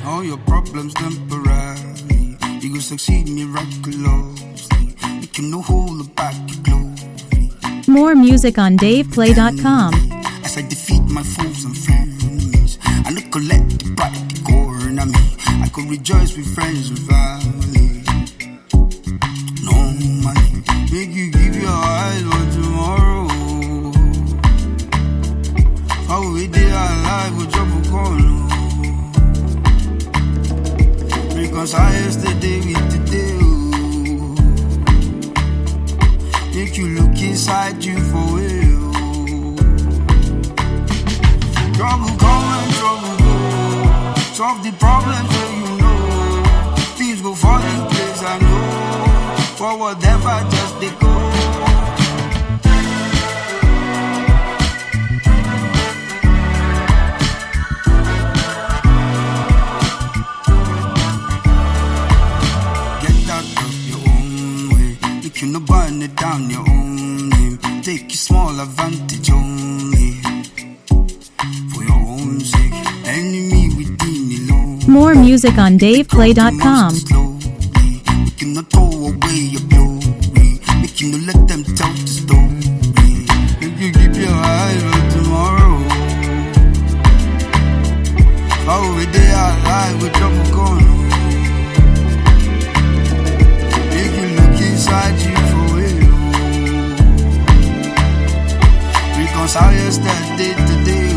All your problems temporary. You go succeed miraculously. You can no hold back your glory. More music on DavePlay.com. As I defeat my foes and frenemies, I no collect the pride, the corner me. I could rejoice with friends and family. No money, make you give your eyes for tomorrow. How we day alive with trouble corner. Reconcile yesterday with today. Make you look inside you for real. Trouble come and trouble go. Solve the problems that you know. Things go fall in place, I know. For whatever, just they go. Get out of your own way. You can burn it down your own name. Take your small advantage only. For your own sake. Enemy within me low. More music on DavePlay.com. You cannot throw away your glory. You cannot let them tell the story. If you keep your eyes on tomorrow. How we day alive with trouble gone. If you look inside you for real. Reconcile yesterday today.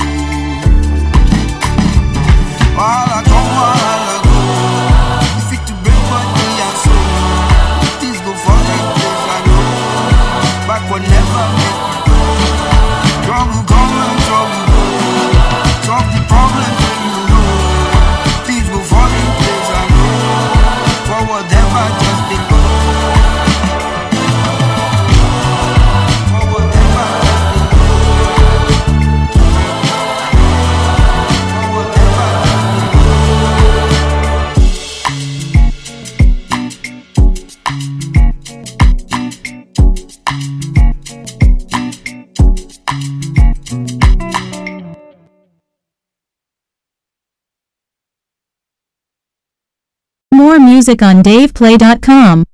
While I come, while I go. If it to bring money and soul. Things go fall in place, I know. Back whenever make me go. Trouble come and trouble go. Solve the problems that you know. Things go fall in place, I know. For whatever, just they go. For whatever, just they go. For whatever, just they go. More music on DavePlay.com.